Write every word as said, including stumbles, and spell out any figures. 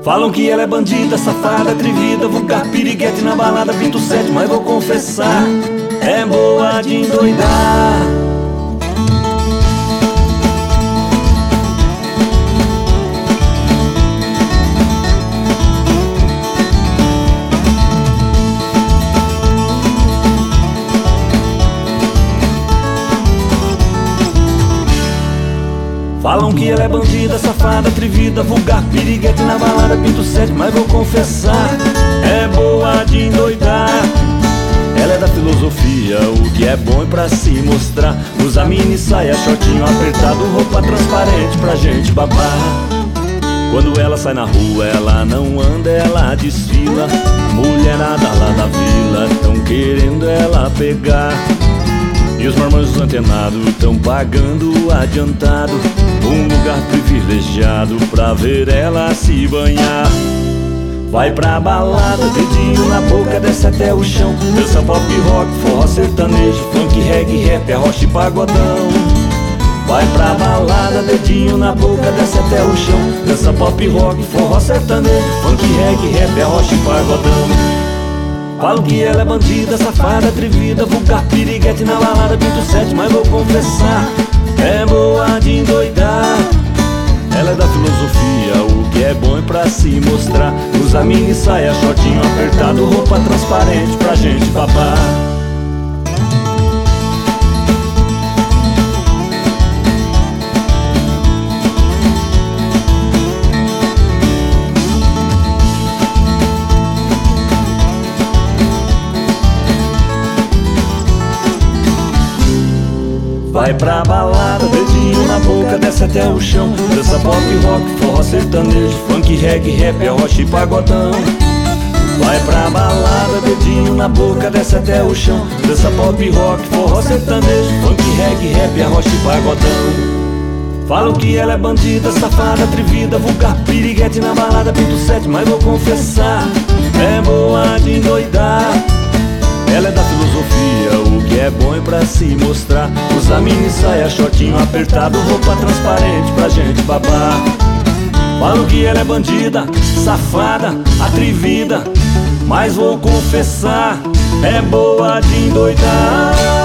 Falam que ela é bandida, safada, atrevida, vulgar, piriguete na balada, pinto sete, mas vou confessar, é boa de endoidar. Falam que ela é bandida, safada, atrevida, vulgar, piriguete na balada, pinto sete, mas vou confessar, é boa de endoidar. Ela é da filosofia, o que é bom é pra se mostrar. Usa mini saia, shortinho apertado, roupa transparente pra gente babar. Quando ela sai na rua, ela não anda, ela desfila. Mulherada lá da vila tão querendo ela pegar. E os marmanjos antenados tão pagando adiantado um lugar privilegiado pra ver ela se banhar. Vai pra balada, dedinho na boca, desce até o chão. Dança pop rock, forró sertanejo, funk, reggae, rap, arrocha e pagodão. Vai pra balada, dedinho na boca, desce até o chão. Dança pop rock, forró sertanejo, funk, reggae, rap, arrocha e pagodão. Falo que ela é bandida, safada, atrevida, vulgar, piriguete na balada, pinto sete, mas vou confessar, é boa de endoidar. Ela é da filosofia, o que é bom é pra se mostrar. Usa mini saia, shortinho apertado, roupa transparente pra gente babar. Vai pra balada, dedinho na boca, desce até o chão. Dança pop, rock, forró sertanejo, funk, reggae, rap, arrocha e pagodão. Vai pra balada, dedinho na boca, desce até o chão. Dança pop, rock, forró sertanejo, funk, reggae, rap, arrocha e pagodão. Falam que ela é bandida, safada, atrevida, vulgar, piriguete na balada, pinto sete, mas vou confessar, é boa de endoidar. Ela é da filosofia, o que é bom é pra se mostrar. Usa mini saia, shortinho apertado, roupa transparente pra gente babar. Falam que ela é bandida, safada, atrevida, mas vou confessar, é boa de endoidar.